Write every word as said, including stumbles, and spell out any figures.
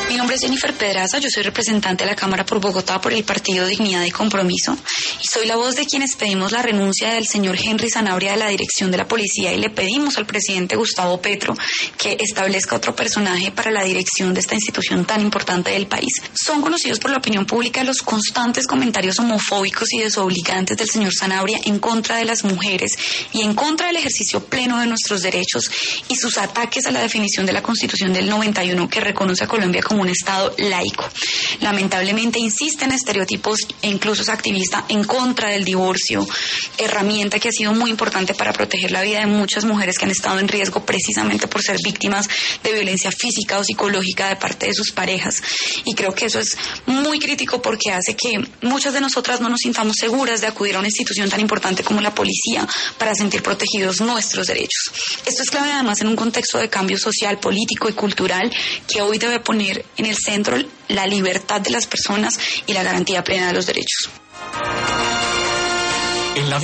Mi nombre es Jennifer Pedraza, yo soy representante de la Cámara por Bogotá por el Partido Dignidad y Compromiso y soy la voz de quienes pedimos la renuncia del señor Henry Sanabria de la dirección de la policía y le pedimos al presidente Gustavo Petro que establezca otro personaje para la dirección de esta institución tan importante del país. Son conocidos por la opinión pública los constantes comentarios homofóbicos y desobligantes del señor Sanabria en contra de las mujeres y en contra del ejercicio pleno de nuestros derechos y sus ataques a la definición de la Constitución del noventa y uno que reconoce a Colombia como un Estado laico. Lamentablemente insiste en estereotipos e incluso es activista en contra del divorcio, herramienta que ha sido muy importante para proteger la vida de muchas mujeres que han estado en riesgo precisamente por ser víctimas de violencia física o psicológica de parte de sus parejas. Y creo que eso es muy crítico porque hace que muchas de nosotras no nos sintamos seguras de acudir a una institución tan importante como la policía para sentir protegidos nuestros derechos. Esto es clave además en un contexto de cambio social, político y cultural que hoy debe poner en el centro la libertad de las personas y la garantía plena de los derechos. En la